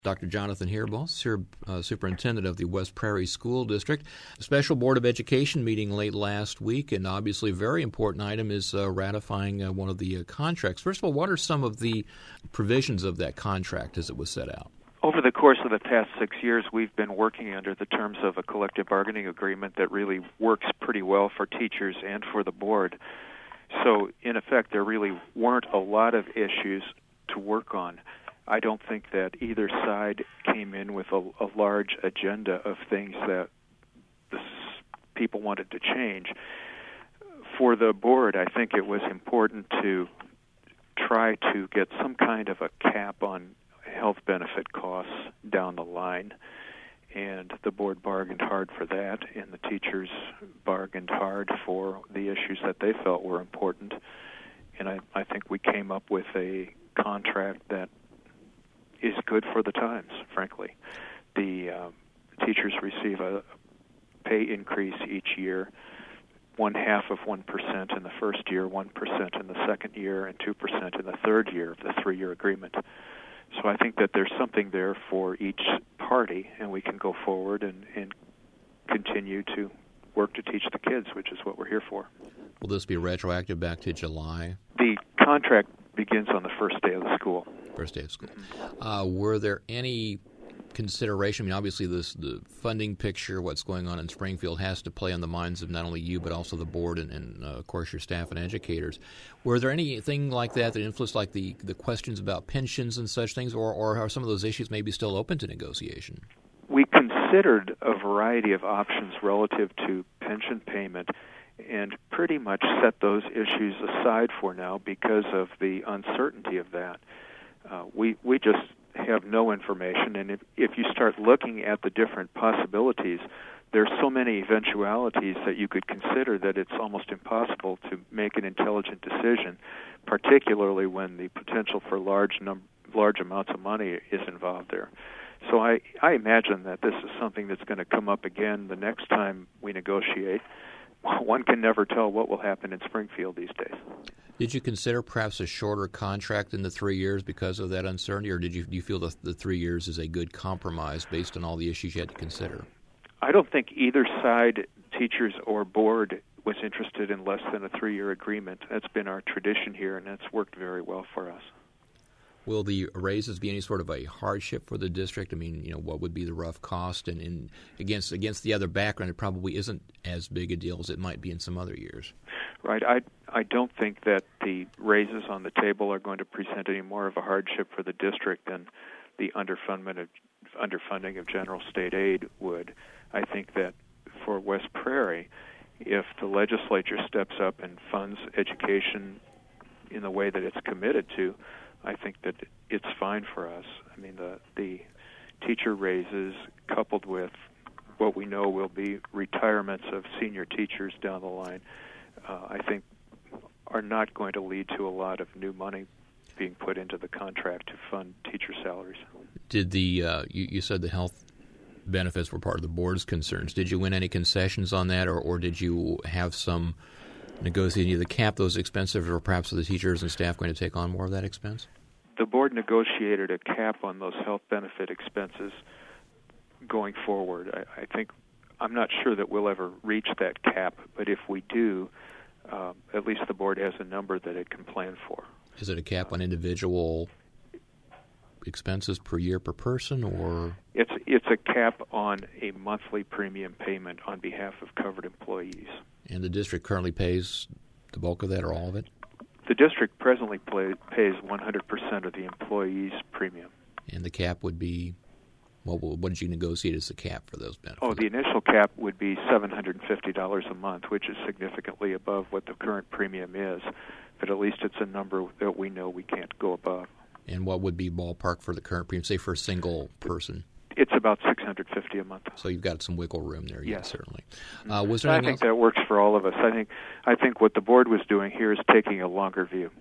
Dr. Jonathan Hierbaugh, Superintendent of the West Prairie School District. The Special Board of Education meeting late last week, and obviously a very important item is ratifying one of the contracts. First of all, what are some of the provisions of that contract as it was set out? Over the course of the past 6 years, we've been working under the terms of a collective bargaining agreement that really works pretty well for teachers and for the board. So, in effect, there really weren't a lot of issues to work on. I don't think that either side came in with a large agenda of things that people wanted to change. For the board, I think it was important to try to get some kind of a cap on health benefit costs down the line, and the board bargained hard for that, and the teachers bargained hard for the issues that they felt were important. And I think we came up with a contract that is good for the times, frankly. The teachers receive a pay increase each year, 0.5% in the first year, 1% in the second year, and 2% in the third year of the 3-year agreement. So I think that there's something there for each party, and we can go forward and continue to work to teach the kids, which is what we're here for. Will this be retroactive back to July? The contract begins on the first day of the school. First day of school. Were there any consideration? I mean, obviously, the funding picture, what's going on in Springfield, has to play on the minds of not only you but also the board and of course, your staff and educators. Were there anything like that influenced, like the questions about pensions and such things, or are some of those issues maybe still open to negotiation? We considered a variety of options relative to pension payment and pretty much set those issues aside for now because of the uncertainty of that. We just have no information, and if you start looking at the different possibilities, there's so many eventualities that you could consider that it's almost impossible to make an intelligent decision, particularly when the potential for large amounts of money is involved there. So I imagine that this is something that's going to come up again the next time we negotiate. One can never tell what will happen in Springfield these days. Did you consider perhaps a shorter contract than the 3 years because of that uncertainty, or do you feel that the 3 years is a good compromise based on all the issues you had to consider? I don't think either side, teachers or board, was interested in less than a 3-year agreement. That's been our tradition here, and that's worked very well for us. Will the raises be any sort of a hardship for the district? I mean, what would be the rough cost? And against the other background, it probably isn't as big a deal as it might be in some other years. Right. I don't think that the raises on the table are going to present any more of a hardship for the district than the underfunding of general state aid would. I think that for West Prairie, if the legislature steps up and funds education in the way that it's committed to, I think that it's fine for us. I mean, the teacher raises coupled with what we know will be retirements of senior teachers down the line, I think are not going to lead to a lot of new money being put into the contract to fund teacher salaries. Did you said the health benefits were part of the board's concerns. Did you win any concessions on that, or did you have some negotiating to cap those expenses, or perhaps are the teachers and staff going to take on more of that expense? The board negotiated a cap on those health benefit expenses going forward. I'm not sure that we'll ever reach that cap, but if we do, at least the board has a number that it can plan for. Is it a cap on individual expenses per year per person, or? It's a cap on a monthly premium payment on behalf of covered employees. And the district currently pays the bulk of that, or all of it? The district presently pays 100% of the employees' premium. And the cap would be, what did you negotiate as the cap for those benefits? Oh, the initial cap would be $750 a month, which is significantly above what the current premium is. But at least it's a number that we know we can't go above. And what would be ballpark for the current premium, say for a single person? It's about $650 a month. So you've got some wiggle room there, yes, certainly. I think that works for all of us. I think what the board was doing here is taking a longer view.